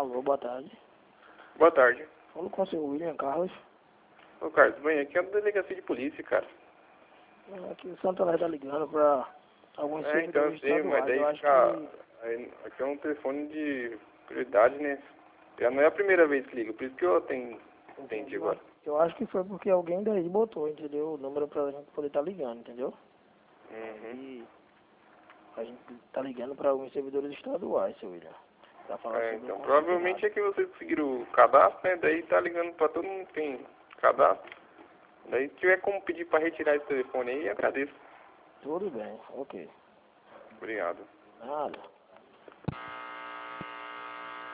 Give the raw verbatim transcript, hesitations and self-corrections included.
Alô, boa tarde. Boa tarde. Falo com o senhor William Carlos. Ô Carlos, bem, aqui é a delegacia de polícia, cara. Aqui o Santo André tá ligando pra alguns É, então eu servidores sei, mas estaduais. daí Eu acho fica... que... aí, aqui é um telefone de prioridade, né? Já não é a primeira vez que liga, por isso que eu tenho, entendi agora. Eu acho que foi porque alguém daí botou, entendeu? O número pra gente poder estar ligando, entendeu? Uhum. E a gente tá ligando pra alguns servidores estaduais, seu William. Pra falar É, sobre então o provavelmente é que vocês conseguiram o cadastro, né? Daí tá ligando pra todo mundo que tem cadastro. Daí se tiver como pedir pra retirar esse telefone aí, agradeço. Tudo bem, ok. Obrigado. Nada.